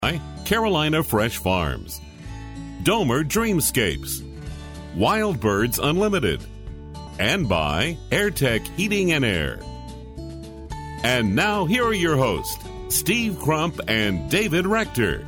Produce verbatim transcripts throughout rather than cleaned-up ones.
Carolina Fresh Farms, Domer Dreamscapes, Wild Birds Unlimited, and by AirTech Heating and Air. And now here are your hosts, Steve Crump and David Rector.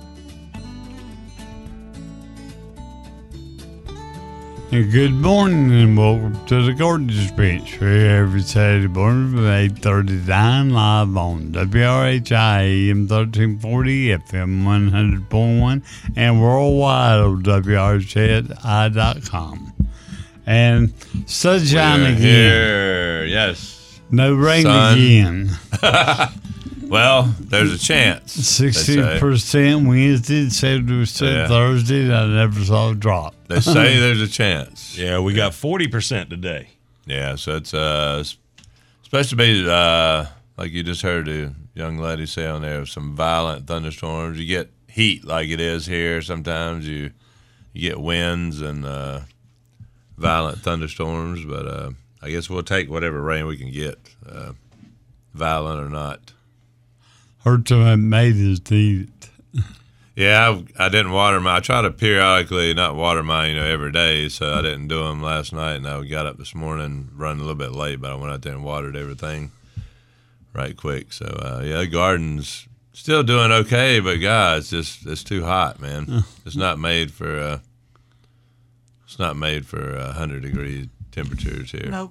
Good morning and welcome to the Gorgeous Bench. We're here every Saturday morning from eight thirty to nine live on W R H I A M thirteen forty, F M one hundred point one, and worldwide on W R H I dot com. And sunshine We're again. Here. Yes. No rain Sun. again. Well, there's a chance. sixty percent Wednesday, seventy percent Yeah. Thursday. I never saw a drop. They say there's a chance. Yeah, we got forty percent today. Yeah, so it's uh, supposed to be, uh, like you just heard the young lady say on there, some violent thunderstorms. You get heat like it is here. Sometimes you you get winds and uh, violent thunderstorms, but uh, I guess we'll take whatever rain we can get, uh, violent or not. Her time made us eat it. Yeah, I, I didn't water mine. I try to periodically not water mine, you know, every day, so I didn't do them last night, and I got up this morning running a little bit late, but I went out there and watered everything right quick. So, uh, yeah, the garden's still doing okay, but, guys, it's just it's too hot, man. It's not made for uh, it's not made for uh, one hundred degree temperatures here. Nope.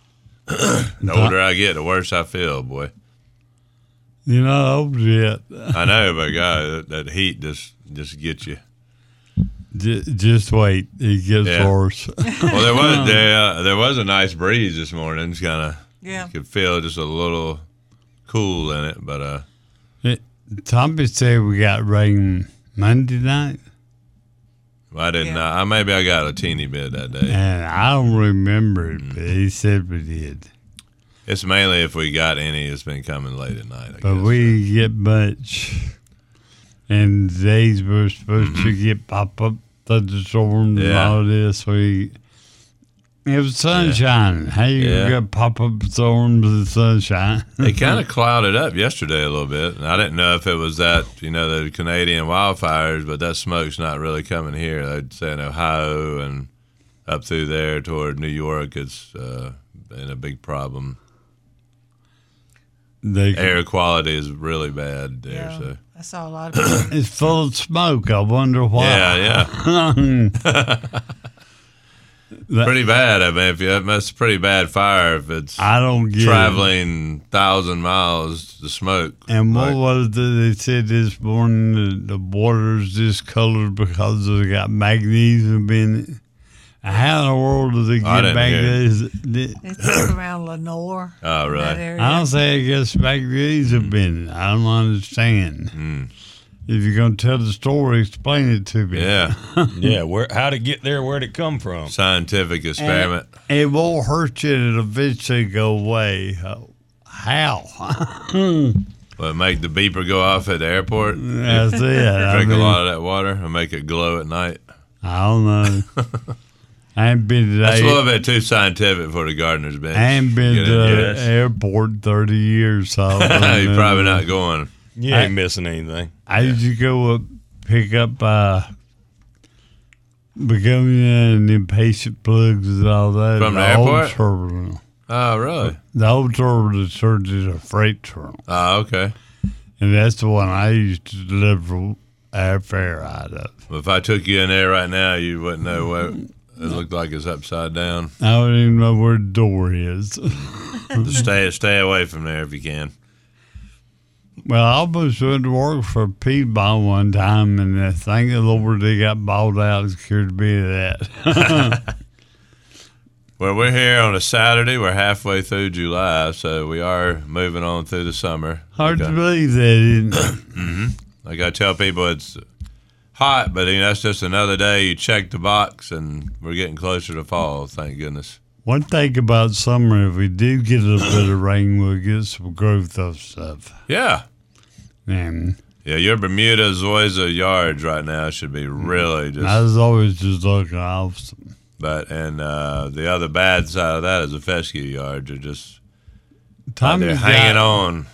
The older I get, the worse I feel, boy. You're not old yet. I know, but, God, that, that heat just, just gets you. Just, just wait. It gets Yeah. worse. Well, there was there, uh, there was a nice breeze this morning. It's kind of Yeah. you could feel just a little cool in it, but uh, It, Tommy said we got rain Monday night, I didn't. Yeah. Uh, I maybe I got a teeny bit that day. and I don't remember it, but he said we did. It's mainly if we got any. It's been coming late at night. I But guess. we didn't get much. And the days we're supposed to get pop-up thunderstorms and Yeah. all this. We It was sunshine. How you Yeah. got pop-up storms and sunshine? It kind of clouded up yesterday a little bit, and I didn't know if it was that, you know, the Canadian wildfires, but that smoke's not really coming here. They'd say in Ohio and up through there toward New York, it's uh, been a big problem. They, Air quality is really bad there. Yeah. So I saw a lot of people. It's full of smoke. I wonder why. yeah, yeah. That- Pretty bad. I mean, if you that's a pretty bad fire if it's I don't get it. traveling thousand miles to smoke. And what Like, was it they said this morning? The, the water's discolored because it got magnesium in it. How in the world do they I get didn't hear. magnesium? It's up around Lenore. Oh, really? That area. I don't say it gets magnesium in it. I don't understand. Mm. If you're going to tell the story, explain it to me. Yeah, Yeah, where how'd it get there? Where'd it come from? scientific experiment. It won't hurt you. It'll eventually go away. Oh, how? What, make the beeper go off at the airport? That's it. I Drink mean, a lot of that water and make it glow at night. I don't know. I ain't been today. That's a little bit too scientific for the gardener's bench. I ain't been Get to in the here. airport in thirty years, so I don't You're know. probably not going. You ain't missing anything. I used to go up, pick up uh, begonia and impatient plugs and all that. From the old airport? terminal. Oh, really? The old terminal turned into a freight terminal. Oh, okay. And that's the one I used to deliver airfare out of. Well, if I took you in there right now, you wouldn't know what it looked like. It's upside down. I don't even know where the door is. Just stay stay away from there if you can. Well, I almost went to work for Piedmont one time, and uh, thank the Lord they got bought out and cured me of that. Well, we're here on a Saturday. We're halfway through July, so we are moving on through the summer. Hard Like to I- believe that, isn't it? Like I tell people, it's hot, but you know, that's just another day. You check the box, and we're getting closer to fall, thank goodness. One thing about summer, if we do get a little bit of rain, we'll get some growth of stuff. Yeah. And Yeah, your Bermuda Zoysia yards right now should be really just... I was always just looking awesome. But, and uh, the other bad side of that is the fescue yards are just out Tommy's there hanging got, on.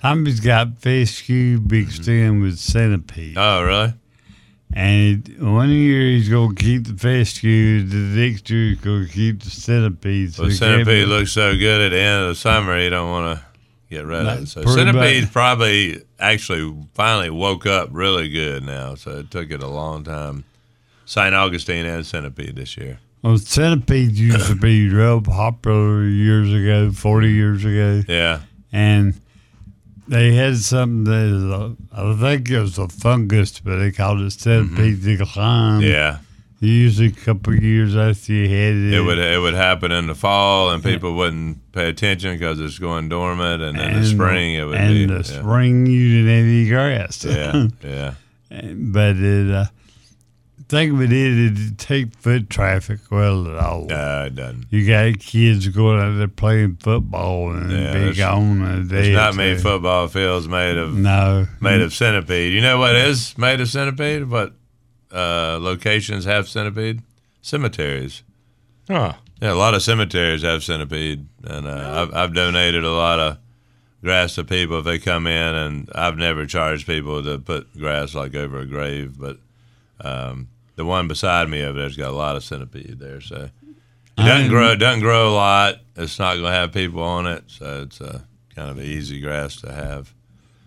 Tommy's got fescue mixed in with centipede. Oh, really? And it, one year he's going to keep the fescue, the next year he's going to keep the centipede. So Well, he centipede can't- looks so good at the end of the summer, you don't want to get rid of it. That's So pretty centipede bad. probably actually finally woke up really good now. So it took it a long time. Saint Augustine and centipede this year. Well, centipede used to be real popular years ago, forty years ago. Yeah. And they had something that uh, I think it was a fungus, but they called it centipede decline. Mm-hmm. Yeah. Usually a couple of years after you had it. It would it would happen in the fall, and people wouldn't pay attention because it's going dormant, and in the spring it would and be. the yeah. spring you didn't have any grass. Yeah, yeah. But it, uh, thing of it is, it didn't take foot traffic well at all. Uh, it doesn't. You got kids going out there playing football and Yeah, be there's- gone a day. There's not or many two. football fields made of No. made of centipede. You know what is made of centipede? What uh, locations have centipede? Cemeteries. Huh. Yeah, a lot of cemeteries have centipede, and uh, I've, I've donated a lot of grass to people if they come in, and I've never charged people to put grass like over a grave, but um, the one beside me over there's got a lot of centipede there, so it doesn't I'm- grow. It doesn't grow a lot. It's not going to have people on it, so it's uh, kind of an easy grass to have.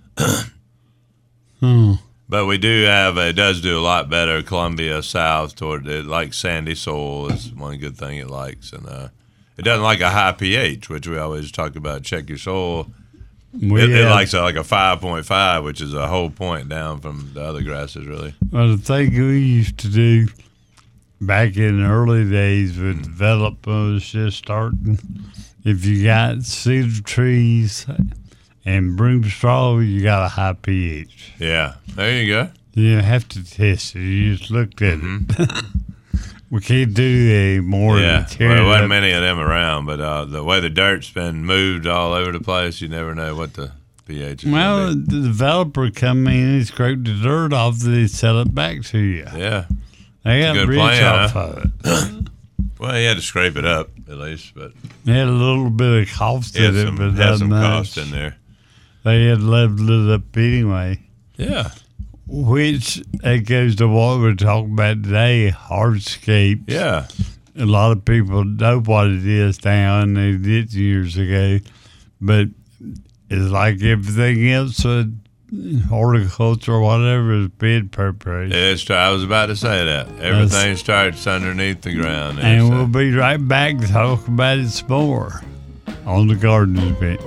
Hmm. But we do have, it does do a lot better. Columbia South toward it, like sandy soil is one good thing it likes. And uh, it doesn't like a high pH, which we always talk about, check your soil. We It, it have- likes a, like a five point five, which is a whole point down from the other grasses, really. Well, the thing we used to do back in the early days when development was just starting, if you got cedar trees and broom straw, you got a high pH. Yeah, there you go. You didn't have to test it. You just looked at it. We can't do that anymore. Mm-hmm. Yeah, They tear well, there it wasn't up. many of them around, but uh, the way the dirt's been moved all over the place, you never know what the pH is Well, gonna be. the developer come in and scrape the dirt off, they sell it back to you. Yeah. They got good rich plan, off huh? of it. Well, you had to scrape it up, at least, but They had a little bit of cost it had in it, some, but had not some much. cost in there. They had leveled it up anyway. Yeah. Which that goes to what we're talking about today, hardscapes. Yeah. A lot of people know what it is now, and they did years ago. But it's like everything else, uh, horticulture or whatever is bid preparation. It's true. I was about to say that. Everything starts underneath the ground. there, And so- we'll be right back to talk about it some more on the Gardener's Bench.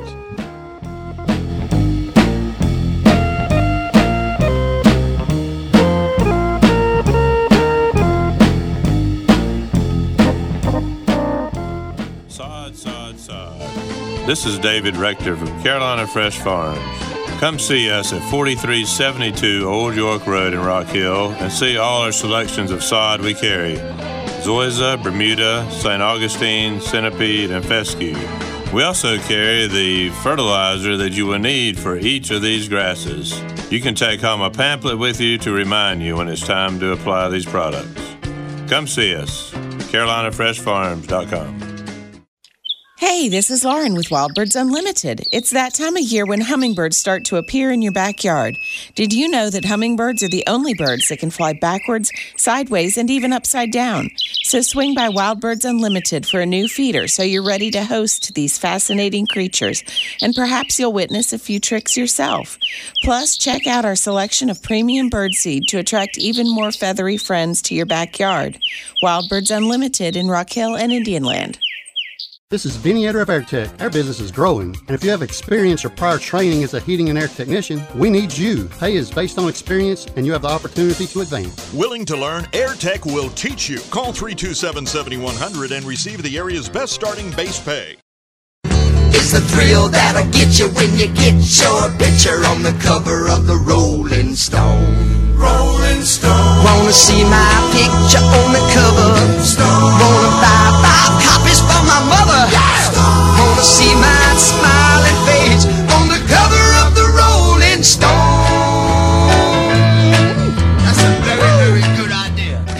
Sod, sod, sod. This is David Rector from Carolina Fresh Farms. Come see us at forty-three seventy-two Old York Road in Rock Hill and see all our selections of sod we carry. Zoysia, Bermuda, Saint Augustine, Centipede, and Fescue. We also carry the fertilizer that you will need for each of these grasses. You can take home a pamphlet with you to remind you when it's time to apply these products. Come see us, carolina fresh farms dot com. Hey, this is Lauren with Wild Birds Unlimited. It's that time of year when hummingbirds start to appear in your backyard. Did you know that hummingbirds are the only birds that can fly backwards, sideways, and even upside down? So swing by Wild Birds Unlimited for a new feeder so you're ready to host these fascinating creatures. And perhaps you'll witness a few tricks yourself. Plus, check out our selection of premium birdseed to attract even more feathery friends to your backyard. Wild Birds Unlimited in Rock Hill and Indian Land. This is Vinny Etter of AirTech. Our business is growing, and if you have experience or prior training as a heating and air technician, we need you. Pay is based on experience, and you have the opportunity to advance. Willing to learn? AirTech will teach you. Call three two seven, seven one zero zero and receive the area's best starting base pay. It's the thrill that'll get you when you get your picture on the cover of the Rolling Stone. Rolling Stone. Wanna see my picture on the cover? Stone. Wanna buy five copies for my mother? Yeah. Stone. Wanna see my smiling face on the cover of the Rolling Stone? That's a very, very good idea.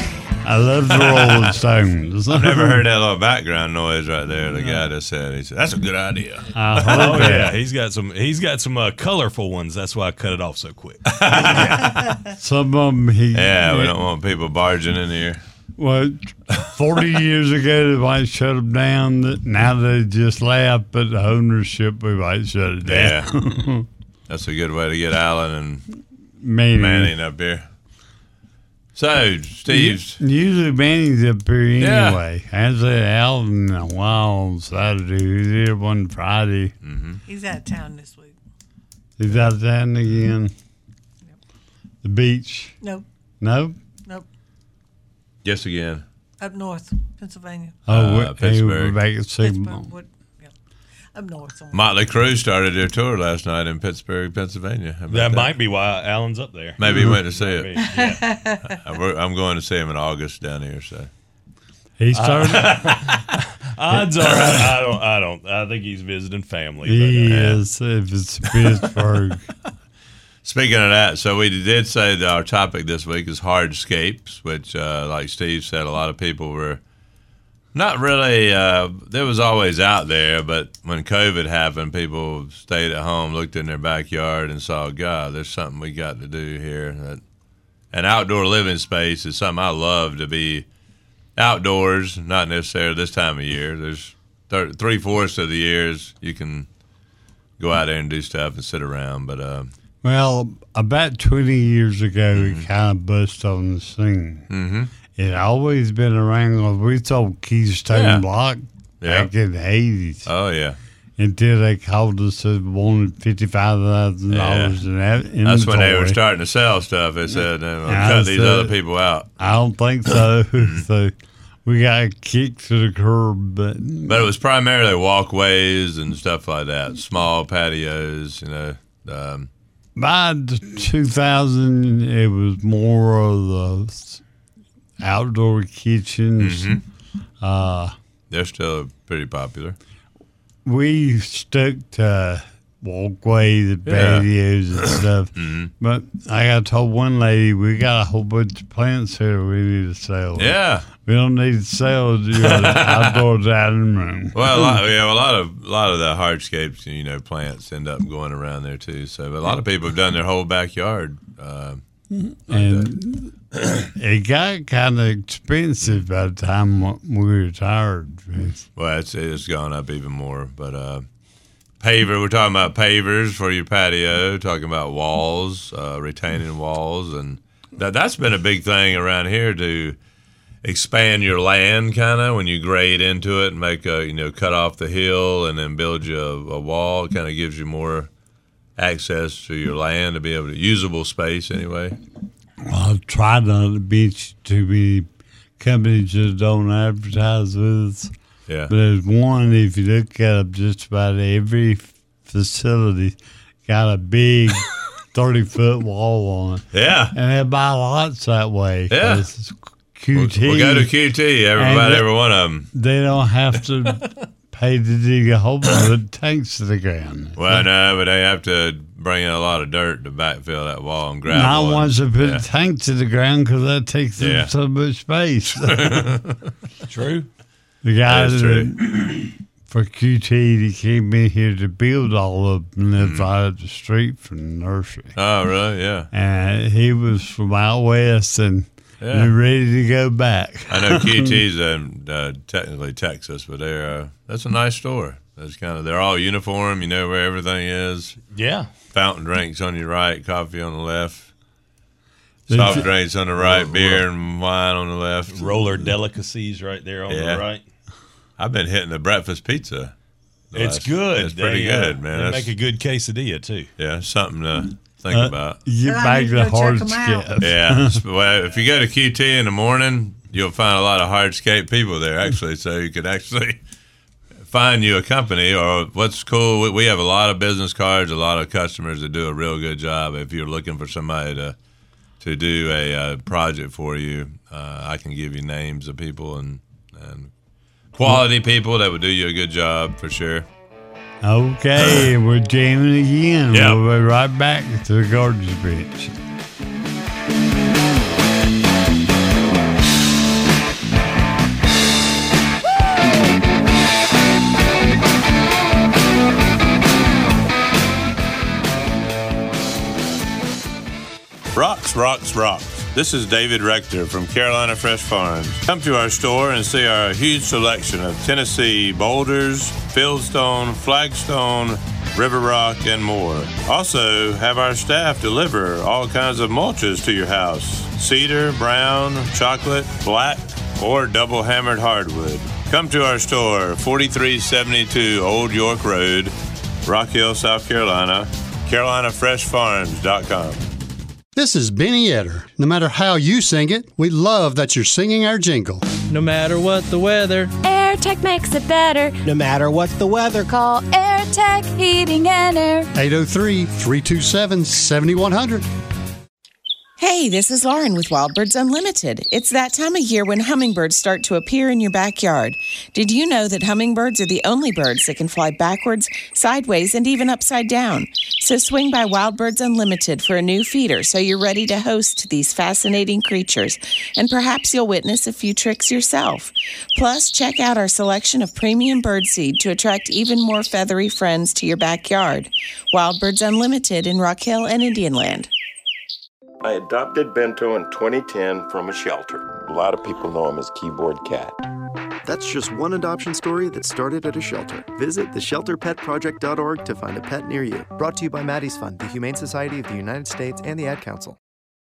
I love the Rolling Stones. I've never heard that little background noise right there. The guy just said, he said, that's a good idea. I heard Oh that. yeah, he's got some. He's got some uh, colorful ones. That's why I cut it off so quick. Some of them he. Yeah, we don't want people barging in here. Well, forty years ago, they might shut them down. That Now they just laugh, but the ownership, we might shut it down. Yeah. That's a good way to get Alan and Manning. Manning up here. So, Steve's. Usually Manning's up here Yeah. anyway. I say Alvin a while on Saturday. He's here one Friday. Mm-hmm. He's out of town this week. He's out of town again. The beach. Nope. No? Nope. Yes, again. Up north, Pennsylvania. Oh, Uh, we- hey, Pittsburgh. we're back at Sigma. Pittsburgh. What, yeah. Up north. somewhere. Motley Crue started their tour last night in Pittsburgh, Pennsylvania. How about That might be why Alan's up there. Maybe he went to see Maybe, it. yeah. I- we're- I'm going to see him in August down here. So He started. Odds are, I don't. I don't. I think he's visiting family. but, uh, he is, if it's Pittsburgh. Speaking of that, so we did say that our topic this week is hardscapes, which, uh, like Steve said, a lot of people were not really. Uh, there was always out there, but when COVID happened, people stayed at home, looked in their backyard, and saw, God, there's something we got to do here. That, an outdoor living space is something I love to be outdoors, not necessarily this time of year. There's thir- three fourths of the years you can go out there and do stuff and sit around, but. Uh, Well, about twenty years ago, it kind of busted on the scene. Mm-hmm. It always been around. We sold Keystone Yeah. Block Yeah. back in the eighties Oh yeah, until they called us and wanted fifty-five thousand dollars in that inventory. that's when they were starting to sell stuff. They said, uh, we'll Yeah, "Cut I these said- other people out." I don't think so. So we got kicked to the curb. But, But it was primarily walkways and stuff like that, small patios. You know, um, by two thousand, it was more of the outdoor kitchens. Mhm. Uh, they're still pretty popular. we stuck to walkways and Yeah. patios and stuff. Mhm. But like I told one lady, we got a whole bunch of plants here we need to sell. Yeah. We don't need to sell the outdoor dining room. Well, a lot, yeah, a lot of a lot of the hardscapes, you know, plants end up going around there too. So a lot of people have done their whole backyard. Uh, And it got kind of expensive by the time we retired. Well, it's it's gone up even more. But uh, paver, we're talking about pavers for your patio. Talking about walls, uh, retaining walls, and that that's been a big thing around here to expand your land, kind of when you grade into it and make a you know cut off the hill and then build you a, a wall. Kind of gives you more access to your land to be able to usable space anyway. I've tried not to beat too many companies that don't advertise with us. Yeah. But there's one, if you look at them, just about every facility got a big thirty-foot wall on it. Yeah. And they buy lots that way. Yeah. It's Q T. We'll, we'll go to Q T, everybody, every one of them. They don't have to pay to dig a hole that tanks to the ground. Well, no, but they have to bring in a lot of dirt to backfill that wall and gravel. Not and- once they put yeah. a tank to the ground because that takes Yeah. up so much space. True. The guy That is that, for Q T, he came in here to build all of them, lives right up the street from the nursery. Oh, really? Yeah. And he was from out west and Yeah. they're ready to go back. I know Q T's in uh, technically Texas, but they're uh, that's a nice store. That's kind of they're all uniform. You know where everything is. Yeah. Fountain drinks on your right, coffee on the left. Did Soft you- drinks on the right, beer and wine on the left. Roller delicacies right there on Yeah. the right. I've been hitting the breakfast pizza. the It's last- good. It's pretty They, uh, good, man. They That's- make a good quesadilla too. yeah, something to think Uh, about. You Well, I back need to the go hard check 'em out. skip. Yeah. Well, if you go to Q T in the morning, you'll find a lot of hardscape people there, actually. So you could actually find you a company. Or what's cool, we- we have a lot of business cards, a lot of customers that do a real good job. If you're looking for somebody to to do a uh, project for you, uh, I can give you names of people and, and quality people that would do you a good job for sure. Okay, we're jamming again. Yeah. We'll be right back to the Gardens Bench. Rocks, Rocks, Rocks. This is David Rector from Carolina Fresh Farms. Come to our store and see our huge selection of Tennessee boulders, fieldstone, flagstone, river rock, and more. Also, have our staff deliver all kinds of mulches to your house. Cedar, brown, chocolate, black, or double hammered hardwood. Come to our store, forty-three seventy-two Old York Road, Rock Hill, South Carolina, carolina fresh farms dot com. This is Benny Etter. No matter how you sing it, we love that you're singing our jingle. No matter what the weather, AirTech makes it better. No matter what the weather, call AirTech Heating and Air. eight oh three, three two seven, seven one zero zero. Hey, this is Lauren with Wild Birds Unlimited. It's that time of year when hummingbirds start to appear in your backyard. Did you know that hummingbirds are the only birds that can fly backwards, sideways, and even upside down? So swing by Wild Birds Unlimited for a new feeder so you're ready to host these fascinating creatures. And perhaps you'll witness a few tricks yourself. Plus, check out our selection of premium birdseed to attract even more feathery friends to your backyard. Wild Birds Unlimited in Rock Hill and Indian Land. I adopted Bento in twenty ten from a shelter. A lot of people know him as Keyboard Cat. That's just one adoption story that started at a shelter. Visit the shelter pet project dot org to find a pet near you. Brought to you by Maddie's Fund, the Humane Society of the United States, and the Ad Council.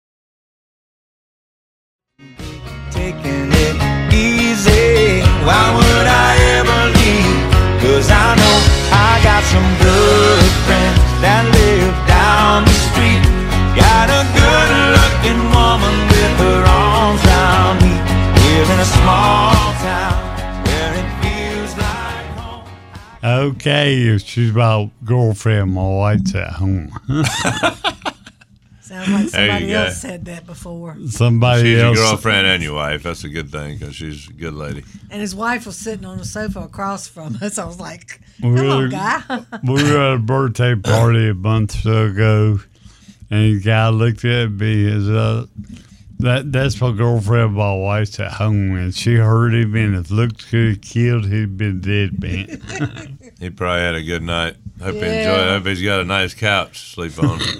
Taking it easy, why would I ever leave? Cause I know I got some good friends that live down the street. Got a good-looking woman with her arms round me. Live in a small town where it feels like home. Okay, if she's my girlfriend, my wife's at home. Sounds like somebody go. else said that before. Somebody she's else. your girlfriend and your wife. That's a good thing because she's a good lady. And his wife was sitting on the sofa across from us. I was like, We come were, on, guy. we were at a birthday party a month or so ago, and the guy looked at me and said, uh, that, that's my girlfriend, my wife's at home, and she heard him, and if looks could have killed, he'd been dead, man. He probably had a good night. Hope Yeah. he enjoyed it. Hope he's got a nice couch to sleep on.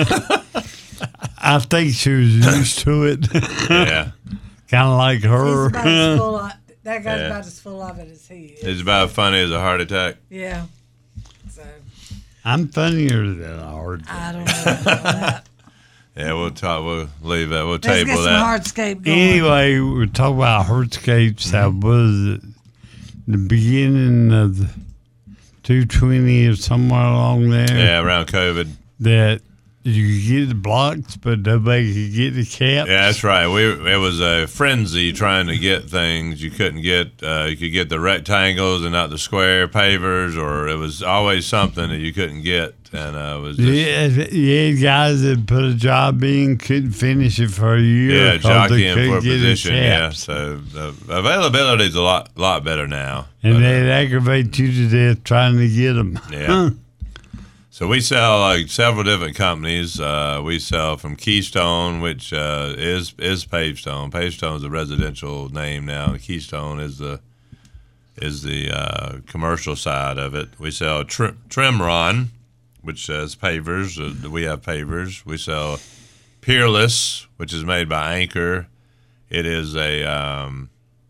I think she was used to it. Yeah. Kind of like He's her. about as full of, that guy's Yeah. about as full of it as he is. It's about as funny as a heart attack. Yeah. So, I'm funnier than a hard. I don't know about that. Yeah, we'll talk. We'll leave that. We'll Let's get table some that. hardscape going. Anyway, we're talking about hardscapes. How was it? The beginning of the two twenty or somewhere along there. Yeah, around COVID. That you could get the blocks, but nobody could get the caps. Yeah, that's right. We it was a frenzy trying to get things. You couldn't get. Uh, you could get the rectangles and not the square pavers, or it was always something that you couldn't get, and uh, it was just, Yeah, yeah, guys that put a job in couldn't finish it for a year. yeah, 'cause they jockeying couldn't for a get the position. Yeah, caps. so the availability is a lot lot better now. And But, uh, they'd aggravate you to death trying to get them. Yeah. So we sell like several different companies. Uh, we sell from Keystone, which uh, is is Pavestone. Pavestone is a residential name now. Keystone is the is the uh, commercial side of it. We sell Trim, Trimron, which is pavers. Uh, we have pavers. We sell Peerless, which is made by Anchor. It is a um,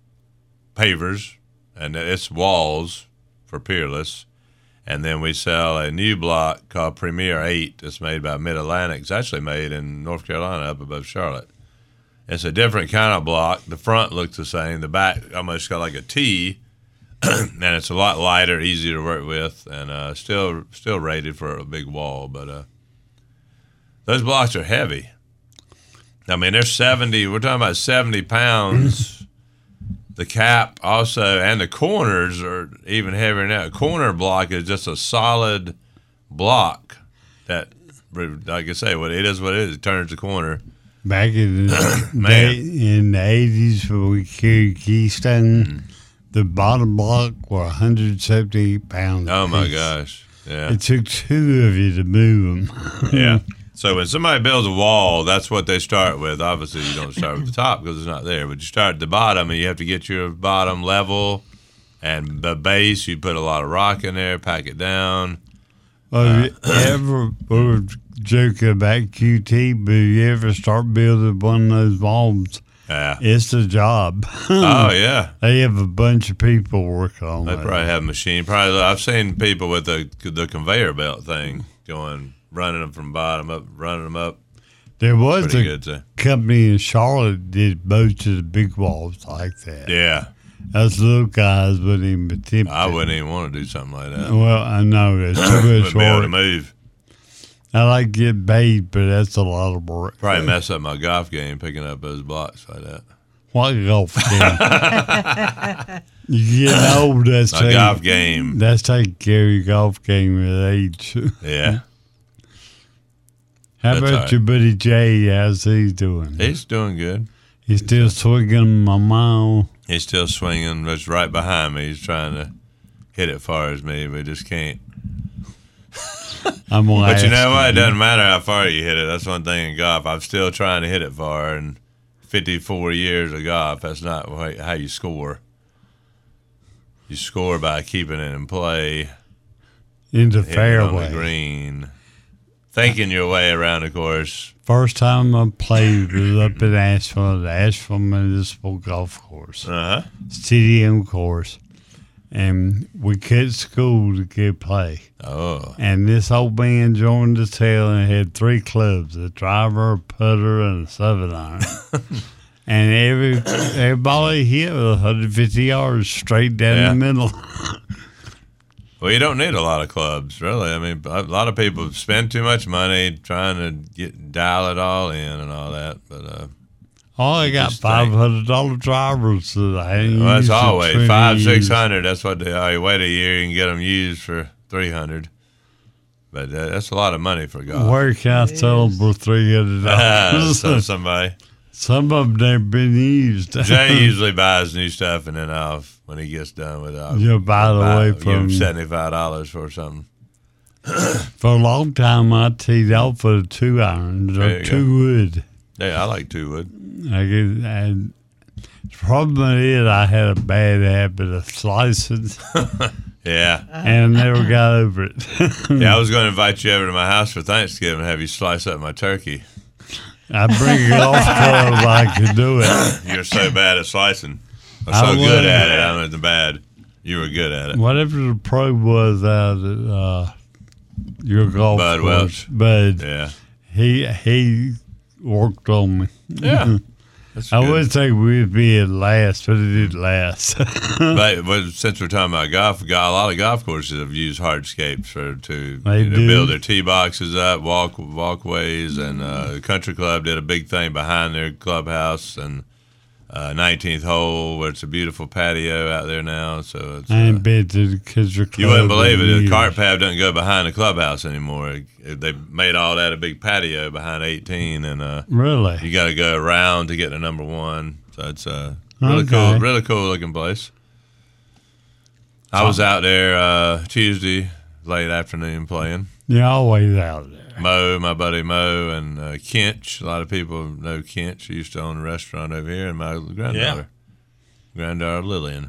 pavers, and it's walls for Peerless. And then we sell a new block called Premier eight that's made by Mid-Atlantic. It's actually made in North Carolina up above Charlotte. It's a different kind of block. The front looks the same. The back almost got like a T, and it's a lot lighter, easier to work with, and uh, still still rated for a big wall. But uh, those blocks are heavy. I mean, they're seventy. We're talking about seventy pounds. The cap also, and the corners are even heavier now. A corner block is just a solid block that, like I say, what it is, what it is. It turns the corner. Back in the, Man. day, in the eighties when we carried Keystone, Mm-hmm. the bottom block were one hundred seventy pounds. Oh my apiece. gosh! Yeah, It took two of you to move them. yeah. So when somebody builds a wall, that's what they start with. Obviously, you don't start with the top because it's not there, but you start at the bottom, and you have to get your bottom level, and the base. You put a lot of rock in there, pack it down. Well, uh, you ever, we were joking about Q T, but you ever start building one of those bulbs? Yeah. It's a job. Oh, yeah. They have a bunch of people working on They that. probably have a machine. Probably, I've seen people with the the conveyor belt thing going, running them from bottom up, running them up. There was Pretty a good, too. company in Charlotte that did most of the big walls like that. Yeah. Us little guys wouldn't even attempt I it. wouldn't even want to do something like that. Well, I know that's too much Wouldn't be able to work. move. I like to get paid, but that's a lot of work. Probably mess up my golf game picking up those blocks like that. What golf game? You get old. That's My taking- golf game. That's taking care of your golf game with age. Yeah. How That's about all right. your buddy Jay? How's he doing? He's doing good. He's still swinging my mile. He's still swinging. It's right behind me. He's trying to hit it far as me, but he just can't. I'm gonna But you know ask what? It him. doesn't matter how far you hit it. That's one thing in golf. I'm still trying to hit it far. And fifty-four years of golf, that's not wha- how you score. You score by keeping it in play. Into hitting it on the fairway. green. Thinking your way around the course. First time I played was up in Asheville, the Asheville Municipal Golf Course, Uh-huh. C D M course, and we cut school to go play. Oh. And this old man joined the tail and had three clubs: a driver, a putter, and a seven iron. And every every ball he hit was one hundred fifty yards straight down Yeah. the middle. Well, you don't need a lot of clubs, really. I mean, a lot of people spend too much money trying to get dial it all in and all that. But uh, Oh, I got just five hundred dollar drivers that I hadn't well, that's used in always twenty five, six years. hundred. That's what they. Oh, you wait a year, you can get them used for three hundred. But uh, that's a lot of money for golf. Where can I sell them for three hundred dollars? So somebody. Some of them never been used. Jay usually buys new stuff, and then I'll, when he gets done with it, I'll Yeah, by the buy- way, give him from- seventy-five dollars for something. For a long time, I teed off with a two iron There or you two wood. Yeah, I like two wood. I get, and the problem is, I had a bad habit of slicing, Yeah. and I never got over it. Yeah, I was going to invite you over to my house for Thanksgiving and have you slice up my turkey. I bring it off club I can do it. You're so bad at slicing. I'm I so was. good at it. I'm the bad. You were good at it. Whatever the pro was out at uh, your golf Bud course, Welch. Bud, Yeah. he he worked on me. Yeah. That's I good. would think we'd be at last, but it didn't last. But, but since we're talking about golf, got a lot of golf courses have used hardscapes for to They you know, do. build their tee boxes up, walk walkways, and uh, the Country Club did a big thing behind their clubhouse and uh, nineteenth hole, where it's a beautiful patio out there now. So it's, I ain't been to the country club. you wouldn't believe in it. The years. cart path doesn't go behind the clubhouse anymore. It- They made all that a big patio behind eighteen, and uh, Really? you got to go around to get to number one. So it's a really Okay. cool, really cool looking place. I was out there uh, Tuesday late afternoon playing. You're always out there. Mo, my buddy Mo, and uh, Kinch. A lot of people know Kinch. He used to own a restaurant over here, and my granddaughter, granddaughter Lillian.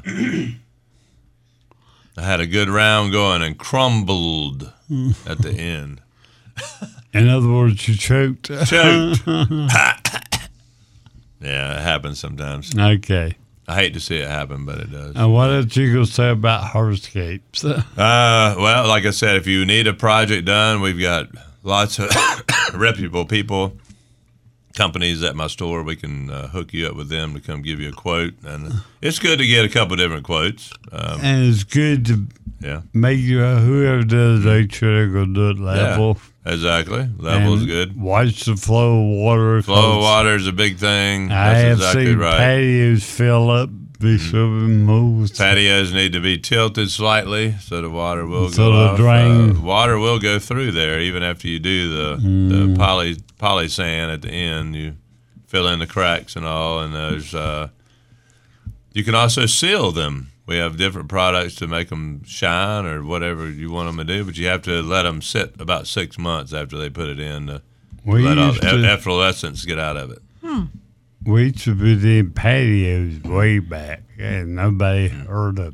I had a good round going and crumbled at the end. In other words, you choked. Choked. Yeah, it happens sometimes. Okay. I hate to see it happen, but it does. And what did you go say about hardscapes? Uh, well, like I said, if you need a project done, we've got lots of reputable people, companies at my store. We can uh, hook you up with them to come give you a quote, and it's good to get a couple different quotes. Um, And it's good to yeah, make you, whoever does, make sure they're going to do it level. yeah, exactly. Level is And good. Watch the flow of water. Flow of 'cause water is a big thing. I That's have exactly seen right. patios fill up before it moves. Patios need to be tilted slightly so the water will So go the off. drain- Uh, water will go through there even after you do the Mm. the poly poly sand at the end. You fill in the cracks and all, and there's uh, you can also seal them. We have different products to make them shine or whatever you want them to do, but you have to let them sit about six months after they put it in to We let all used the to- efflorescence get out of it. We used to put in patios way back, and nobody heard of them.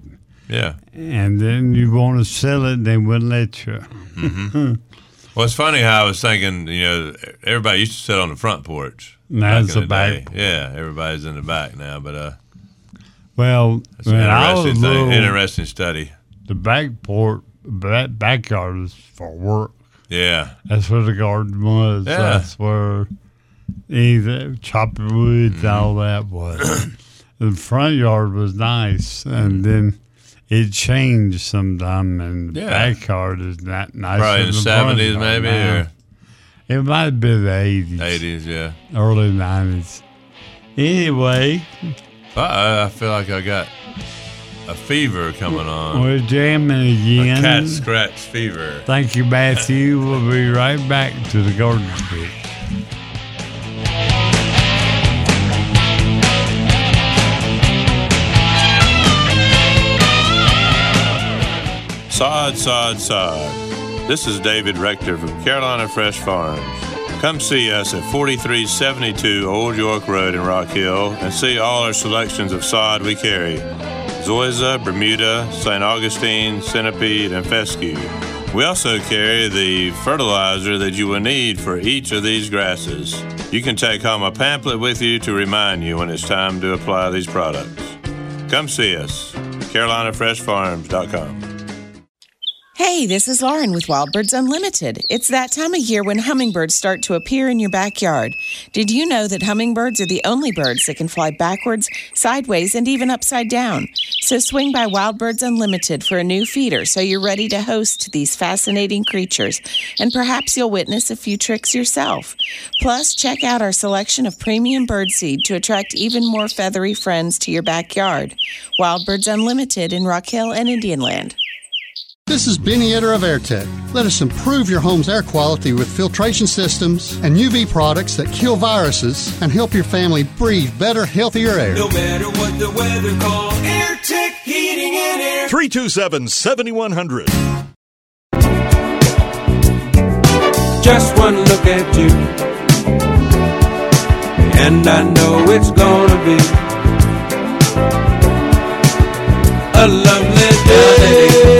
Yeah. And then you want to sell it, they wouldn't let you. Mm-hmm. Well, it's funny how I was thinking, you know, everybody used to sit on the front porch. Now it's in the back. day. Yeah, everybody's in the back now, but uh, Well, it's an when I was interesting, thing, little, interesting study. the back port, back, backyard was for work. Yeah. That's where the garden was. Yeah. That's where either chopping woods, Mm-hmm. all that was. The front yard was nice, and then it changed sometime, and the Yeah. backyard is not nice. Probably in the as front seventies, yard maybe, now. or It might have been the eighties. eighties, yeah. Early nineties. Anyway, Uh, I feel like I got a fever coming on. we're jamming A again. cat scratch fever. Thank you, Matthew. We'll be right back to the garden pit. Sod, sod, sod. This is David Rector from Carolina Fresh Farms. Come see us at forty-three seventy-two Old York Road in Rock Hill and see all our selections of sod we carry. Zoysia, Bermuda, Saint Augustine, Centipede, and Fescue. We also carry the fertilizer that you will need for each of these grasses. You can take home a pamphlet with you to remind you when it's time to apply these products. Come see us, carolina fresh farms dot com. Hey, this is Lauren with Wild Birds Unlimited. It's that time of year when hummingbirds start to appear in your backyard. Did you know that hummingbirds are the only birds that can fly backwards, sideways, and even upside down? So swing by Wild Birds Unlimited for a new feeder so you're ready to host these fascinating creatures. And perhaps you'll witness a few tricks yourself. Plus, check out our selection of premium birdseed to attract even more feathery friends to your backyard. Wild Birds Unlimited in Rock Hill and Indian Land. This is Benny Etter of AirTech. Let us improve your home's air quality with filtration systems and U V products that kill viruses and help your family breathe better, healthier air. No matter what the weather calls, AirTech Heating and Air. three two seven, seven one zero zero. Just one look at you, and I know it's gonna be a lovely day.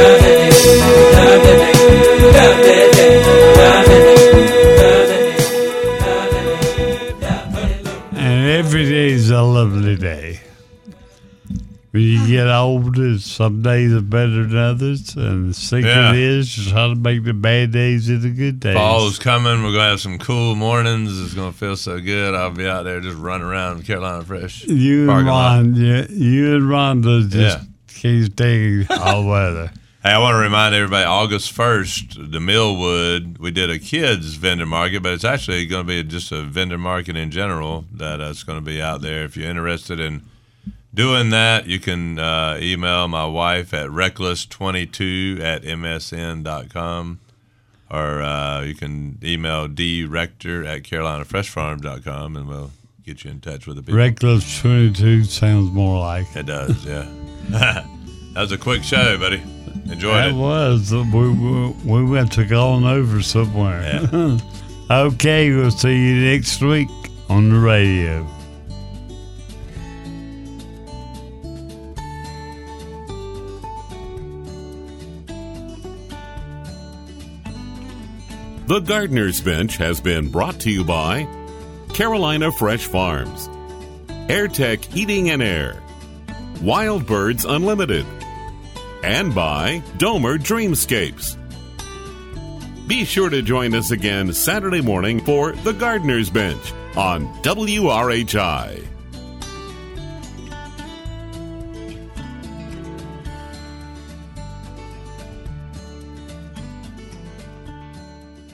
And every day is a lovely day. When you get older, some days are better than others, and the secret Yeah. is just how to make the bad days into good days. Fall's coming. We're going to have some cool mornings. It's going to feel so good. I'll be out there just running around Carolina Fresh. You and parking lot. Ron, yeah, you and Rhonda just Yeah. keep taking all weather. Hey, I want to remind everybody, August first, the Millwood, we did a kids vendor market, but it's actually going to be just a vendor market in general that uh, it's going to be out there. If you're interested in doing that, you can uh, email my wife at reckless twenty-two at m s n dot com, or uh, you can email director at carolina fresh farms dot com, and we'll get you in touch with the people. Reckless twenty-two sounds more like It does, yeah. That was a quick show, buddy. Enjoyed that it. was. We, we, we went to going over somewhere. Yeah. Okay, we'll see you next week on the radio. The Gardener's Bench has been brought to you by Carolina Fresh Farms, AirTech Heating and Air, Wild Birds Unlimited, and by Domer Dreamscapes. Be sure to join us again Saturday morning for The Gardener's Bench on W R H I.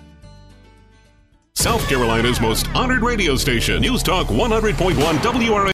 South Carolina's most honored radio station, News Talk one hundred point one W R H I.